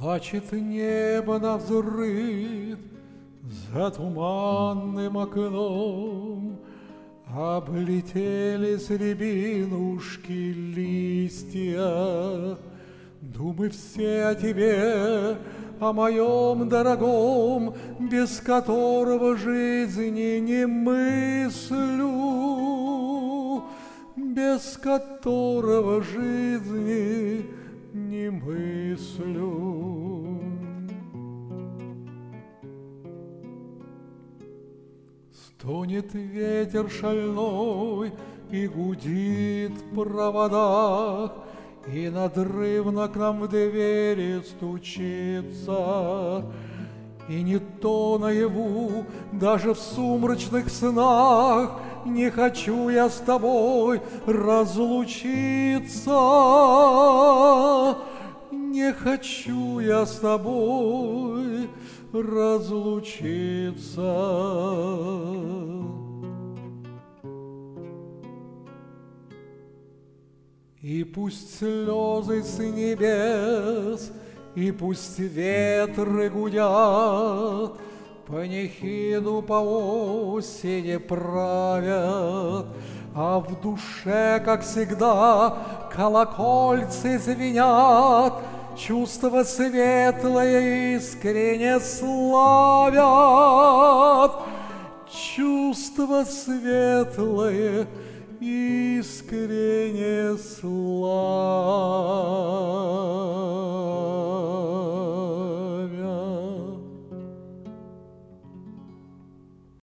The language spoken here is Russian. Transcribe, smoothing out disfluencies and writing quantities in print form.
Плачет небо навзрыд за туманным окном, облетели с рябинушки листья. Думы все о тебе, о моем дорогом, без которого жизни не мыслю, без которого жизни не мыслю. Стонет ветер шальной и гудит в проводах, и надрывно к нам в двери стучится. И не то наяву, даже в сумрачных снах не хочу я с тобой разлучиться. Не хочу я с тобой разлучиться. И пусть слезы с небес, и пусть ветры гудят, панихиду по осени правят, а в душе, как всегда, колокольцы звенят, чувства светлое искренне славят, чувства светлое искренне славят.